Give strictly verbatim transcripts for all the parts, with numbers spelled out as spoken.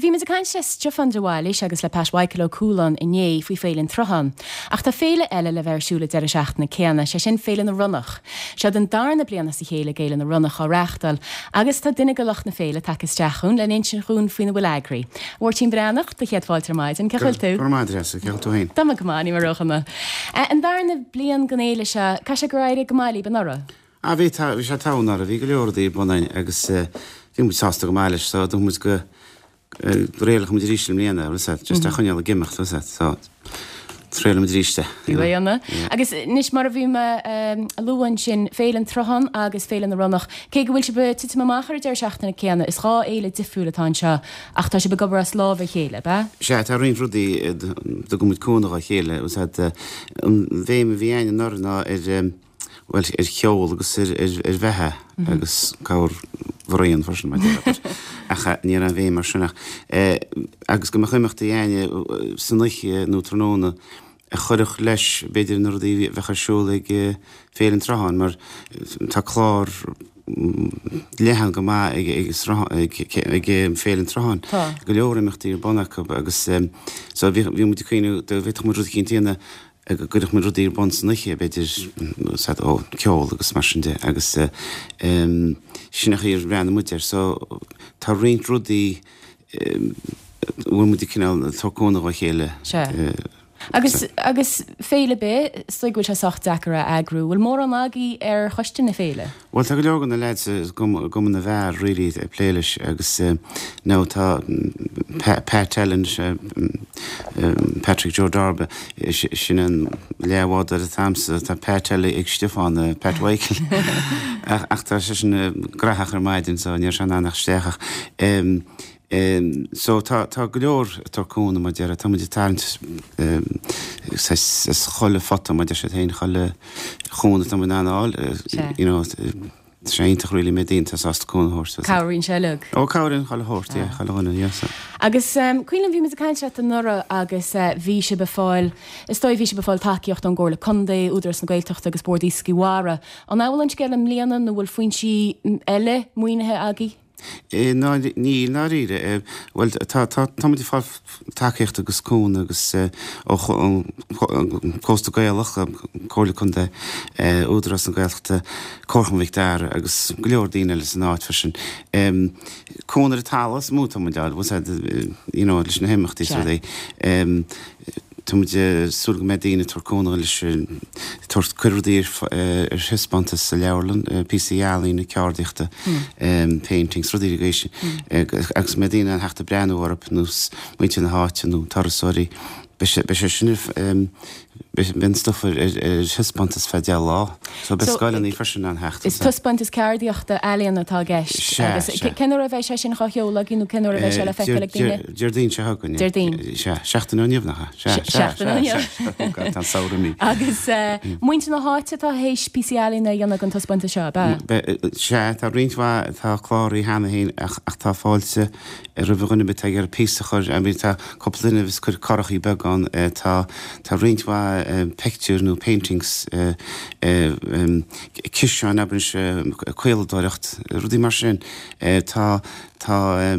bhí me a caiin sé stefan doháilis agus le pashaicil cúlan iné faoi félinn trohan. Ach tá féle eile le bhersúla de seachna céanna sé sin féle na runnach. Se den darna blianana sa chéile géile na runnach á reachtal, agus tá duine golach na féle takeis teachún le in sinún faoine bhfuil agri. Bhir tín breannach do chéadháiltar maid an ceil tú? Formaidresa, ceil tú hain. Tá gomáí mar rochana. An darna blian gnéile se, cai sé go raibh go máilí banara? A bhí sé tánar a bhí go leordaí bunain agus dí mu sásta go máiles, so dú mu go réalach mu ríslim líana, just a chuneal a gimimecht so tréile mu ríiste. Bhíanna. Agus níos mar a bhí a luhain sin félan trohan agus félan na runnach. Cé go bhfuil se be tut machar ar seachtainna céanna is rá éile difriúlatá seo ach tá se be gobar a sláh chéile, ba? Se tá rion rudí do go mud cúnach a chéile, ús bhéim bhí aine norna ar well er cheol agus er er bhethe agus cáir bhraíon farsin mai acha ní an bhéim mar sinach agus go chuimeachta dhéine sanniche nó tróna a chuirech leis beidir nó dí bhecha siúla ag félan trahan mar tá chlár lehan go má ag félan trahan go leorimachtaí ar bonnach agus so bhí mu chuoinú do bhíach mu rud cintíana goidech mu rudí bons niche beidir ó ceol agus marsinde agus sinnach ar bheanna muteir, so tá riint rudí bhfuil mu cinál tócónach a chéile. Agus agus féle be stoigúil se socht dachara agrú, bhfuil mór an agé ar choistina féle? Well tá go legan na leid gom na bhar ri a pléiles agus ná tá Pat Ellen Patrick Joe Darby sin an lehád ar a tamsa tá Pat Ellen ag Stefán Pat Weichel ach tá sé sin grathachar maidin so níor sean annach steachach. Um, so tá tá go leor tarcóna ma dearra tá muidir tarint cholle fata ma deir sé héin cholle chóna tá man anáil sé intach rilí mé dínta sásta cóna hórsta. Cáirín sé lug? Ó cáirín cholle hórta, cholle hona, yes. Agus cuilan bhí me a caiinse an nora agus bhí se befáil, is stoi bhí se befáil takeíocht an ggóla condé, údras na gailtocht agus bordí sciwara. An áhfuil an sgeil am líanana nó bhfuil faoin si eile muoinethe agé? Ní ná ríide bhfuil tá muidir fá takeíocht agus cún agus cósta gailach cóla chunda údras an gailachta córchanmhaigh dar agus go leor daoine leis an áit farsin. Cúnar a talas múta mu dead, bhs leis na himimeachtaí so é Tá muid súla medíine tarcóna leis tuairt cuirdíir ar hispantas sa leabharlann P C Alín na ceardaíochta paintings rodíigéisi agus medíine an heachta breanúharp nús muinte na háite nó tarasóirí be sé sinna ben stoffer er hispantas fedial lá, so be scoileann í farsin an hecht. Is tuspantas ceardaíochta ealaíon atá gceist. Ceannar a bheith sé sin chacheola gin ceannar a bheith se le feiceala duine? Deirdín se hagann. Deirdín. Seachtain níomhnacha. Seachtain níomh. Tá saoire mí. Agus muinte na háite tá hééis P C Alín na dhéanana an tuspantas seo, ba? Se tá rionhá tá chláirí hena héin ach tá fáilte ar a bhgunna be teag ar písachar a mí tá copplinna vis chuir carachí beagán tá tá rionhá picture nó paintings ciseán abrin se cuildóireacht rudí mar sin tá tá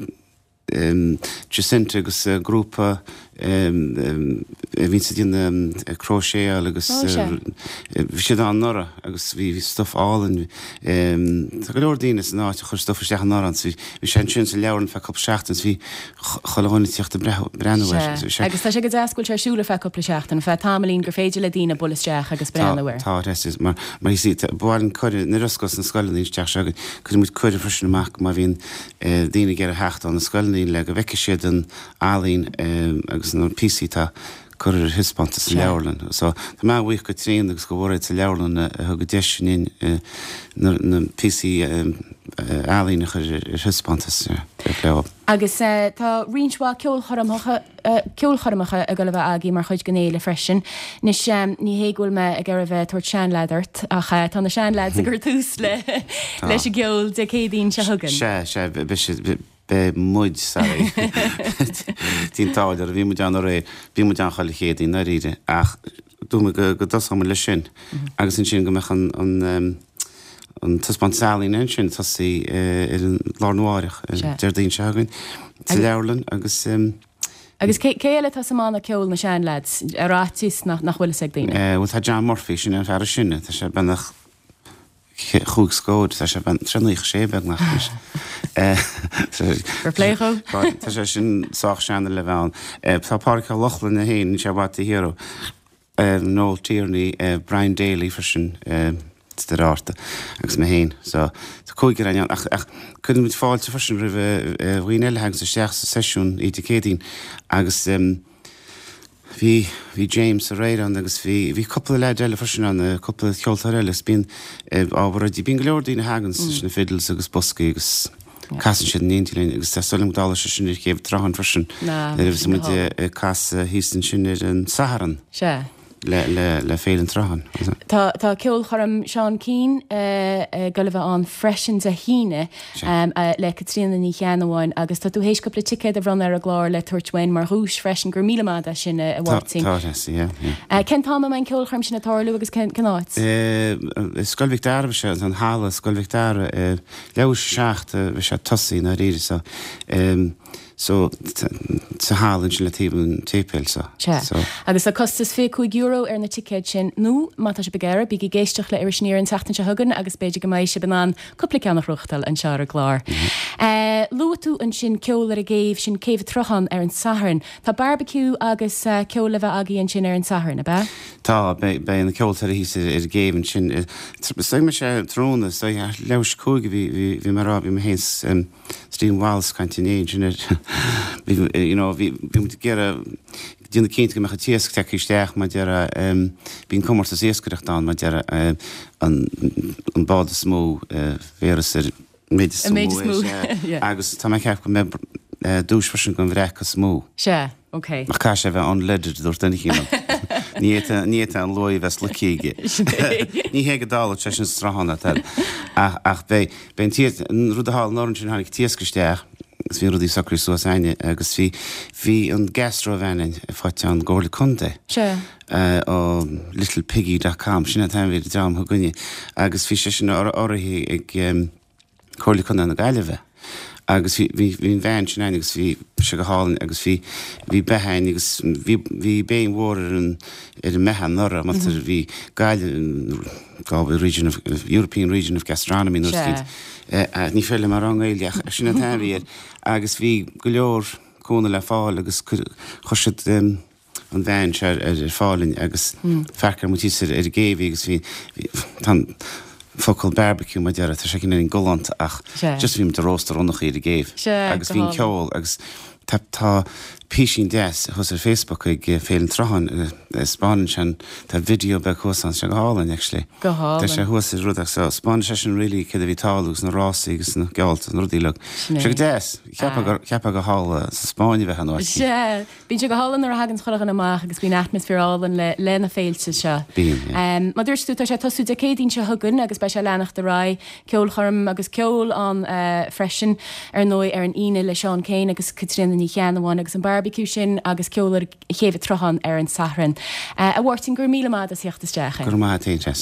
Jacinta agus grúpa vín sa dín crochet agus bhí sé an nora agus bhí stuff álan tá go leor daoine san áit chuir stuff isteach an nora bhí sé sin sa leabharann fe cop seachtains bhí choláinna tíochta breanhhair. Agus tá sé go deascúil ar siúla fe cop seachtain fe tamlín gur féidir le dína bolisteach agus breanhhair. Tá is mar mar sí bháin chuir na rascos na scoilnaí teach se chu muid chuir frisin amach má bhíon daoine gur a hecht an na scoilnaí le go bheice siad an álín agus an P C tá chur hispantas sa leabharlann. So tá má bhuaich go tríon agus go bhór sa leabharlann a thug deisinin na P C álín chur hispantas leab. Agus tá rionshá ceol choramacha a go bheith agé mar chuid gnéile freisin. Nis ní héúil me a gur bheith tuair sean leadart ach tá na sean lead a gur túús le leis a geol de cédín se thugann. Se se be muid saí. Tín táidir a bhí mu an ré, bhí mu an chaile chéad í na ríide ach dú go go dosámar le sin agus in sin go meach an an tuspant salín an sin tasí ar an lárnúáireach Deirdín se hagann Tá leirlan agus agus céile tá semánna ceol na sean leid arátíos nach bhfuil ag daine. bhfuil tá John Murphy sin an fear sinne, Tá sé bennach chuúg scóid tá sé tríoch sébeag nach Replécho? Tá sé sin soach seanna le bhean. Tá pácha lochlan na héin se bhat a hero nó tíirní Brian Daly for sin ráta agus mé héin. Tá chuige an ach chun mit fáilte for sin rih bhhaoine hang sa seach sa seisiún í cédín agus Bhí hí James a réan agus bhí hí coppla le eile farsin an coppla cheoltar eile bín ábhar dí bín goleordí na hagan na fidals agus bosca agus casan si níontílín agus tálim dála se sin céh trachan farsin bhs mu cas hístan sin an Saharan. Se. le le le félen trachan. Tá tá ceol chum Seán Keane go bheith an freisin a híine le Catrína ní cheanháin agus tá tú hééis go le tiid a bhran ar a gláir le tuairthain mar hús freisin gur míle a sin a bhhating. Ken tá main ceol chum sin atáú agus canáit? Scoilmhíh dar se an hála scoilmhíh dar leabhar seachta bheit se tosaí na réidir sa. So sa hálinn sin le tíban tépéil sa. Agus a costas fé chuig euro ar na tiid sin nó mátá se begéire bí géisteach le ar sníir an teachtain se thugann agus beidir go maiid se banán coppla nach ruchtal an sear a glár. Lu tú an sin ceolar a géh sin céh trochan ar an Saharan. Tá barbecue agus ceola bheith agaí an sin ar an Saharan a be? Tá be na ceoltar hí ar géhann sin me sé tróna leis cóige bhí marrá bhí hééis Stephen Walls cantinéid vi mu gera duna céint go mecha tíasc te isteach ma deara bín cummar a éascareacht an ma deara an bád a smó véras ar méid smó agus tá me ceaf go me dús farsin go bhreach a smó. Se, ok. Ach cá sé bheith an leidir dúir denna chéanam. Ní an loí bheits le cíige. Ní hé go dála te sin strahanna tal. Ach bé ben tíad rud a hall norrin sin hánig tíascasteach gus bhí rudí sacrí suas aine agus bhí hí an gastro bhenin fáte an ggóla chunta. Se. ó little piggy dot com sinna taim bhí dám thu gunne agus bhí sé sin orthaí ag chóla chunta na gaiileh. agus hín bhein sin agus bhí se go hálan agus bhí bhí behain agus bhí béon mhór ar an mechan nora mar bhí gaiile region of European Region of Gastronomy nó ní féile mar an éileach sinna taimhíad agus bhí go leor cóna le fáil agus chuisiid an bhein se ar fáilinn agus fechar mu tíar ar géhí agus bhí focail barbecue ma deara tá sé cin in golant ach just bhím de róstar annach iad a géh agus bhín ceol agus tá písin des chus ar Facebook ag félan trachan Spáin sin tá video be chusan se go hálan actually. Go hálan. Tá sé thuas rudach sa Spáin sé sin rilí cad a bhí tálagus na rásaí agus na gealt an rudílag. Se go des ceappa go hála sa Spáin bheith an áit. Se, bín se go hálan ar hagan chola an amach agus bín atmosférálan le lena féilte se. Bín. Ma dúirú tá sé tosú de cédín se thugann agus bei se lenacht de rá ceol chum agus ceol an freisin ar nó ar an ine le Seán Keane agus Catrína ní cheanháin agus an barbecue sin agus ceolar chéh trochan ar an Saharan. A bhhairting gur míle mád a síochttasteach. Gur má